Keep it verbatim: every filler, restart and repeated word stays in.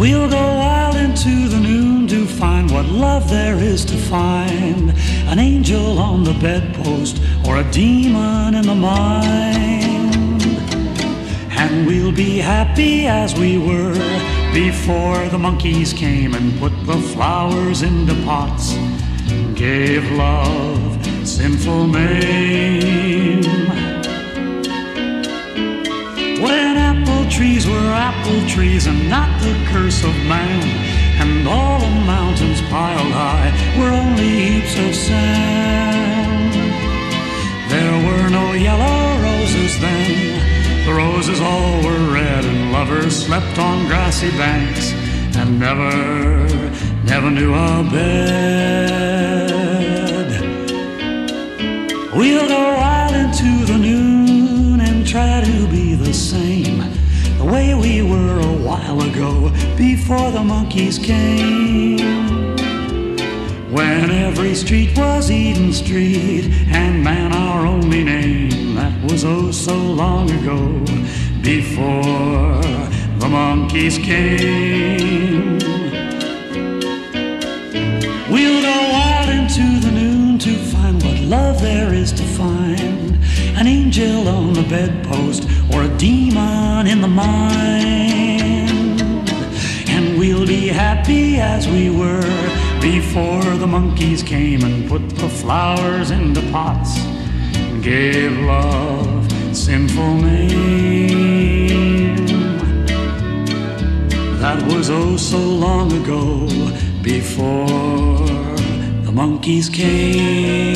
We'll go wild into the noon to find what love there is to find. An angel on the bedpost or a demon in the mind. And we'll be happy as we were before the monkeys came and put the flowers into pots, gave love sinful name. When apple trees were apple trees and not the curse of man, and all the mountains piled high were only heaps of sand. There were no yellow roses then, the roses all were red, and lovers slept on grassy banks and never, never knew a bed. We'll go wild into the noon and try to be the same, the way we were a while ago before the monkeys came. When every street was Eden Street and man our only name, that was oh so long ago before the monkeys came. We'll go wild into the noon to find what love there is to find. An angel on the bedpost or a demon in the mind. And we'll be happy as we were before the monkeys came and put the flowers into pots and gave love sinful name. That was oh so long ago before the monkeys came.